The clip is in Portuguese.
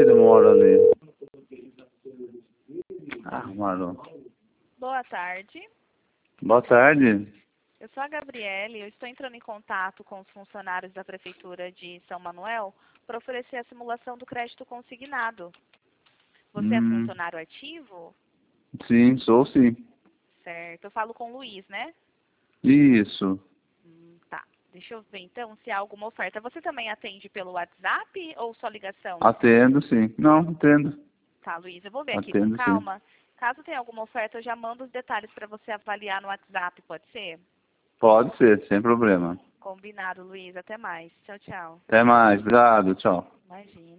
se ele mora ali. Ah, Marlon. Boa tarde. Boa tarde. Eu sou a Gabriele, eu estou entrando em contato com os funcionários da Prefeitura de São Manuel para oferecer a simulação do crédito consignado. Você é funcionário ativo? Sim, sou sim. Certo. Eu falo com o Luiz, né? Isso. Tá. Deixa eu ver então se há alguma oferta. Você também atende pelo WhatsApp ou só ligação? Atendo sim. Não, atendo. Tá, Luiz, eu vou ver aqui com Atendo sim. calma. Caso tenha alguma oferta, eu já mando os detalhes para você avaliar no WhatsApp, pode ser? Pode ser, sem problema. Combinado, Luiz. Até mais. Tchau, tchau. Até mais. Obrigado. Tchau. Imagina.